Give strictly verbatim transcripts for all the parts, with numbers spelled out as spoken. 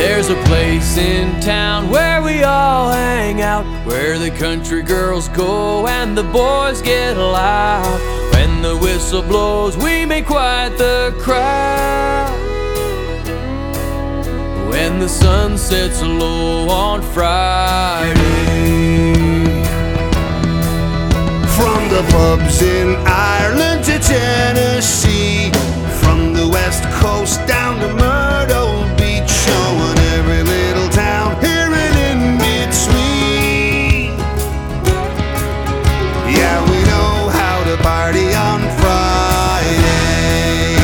There's a place in town where we all hang out, where the country girls go and the boys get loud. When the whistle blows, we make quite the crowd. When the sun sets low on Friday. From the pubs in Ireland to Tennessee, from the west coast down to Myrtle Beach, showing every little town here and in between. Yeah, we know how to party on Friday.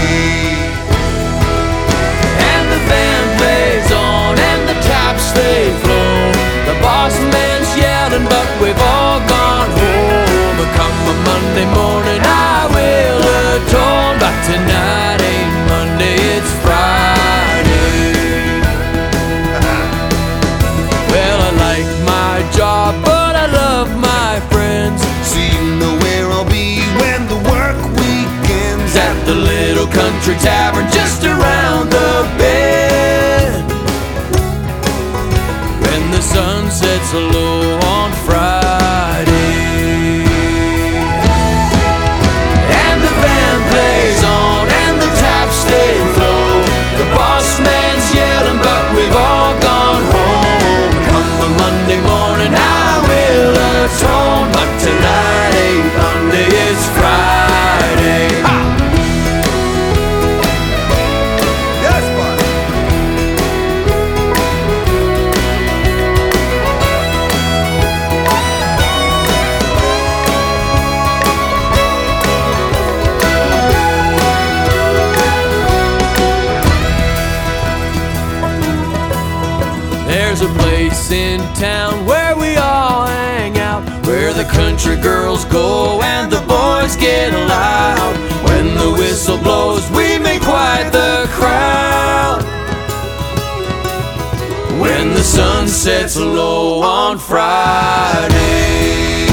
And the band plays on and the taps they flow. The boss man's yelling but we've all gone home. Come a Monday morning I will atone, but tonight ain't Monday, it's Friday. Well, I like my job, but I love my friends. So you know where I'll be when the work weekends. At the little country tavern just around the bend. When the sun sets low on Friday. But tonight ain't Monday, it's Friday. Ha! Yes, buddy. There's a place in town where we all hang out, where the country girls go and the boys get loud. When the whistle blows, we make quite the crowd. When the sun sets low on Friday.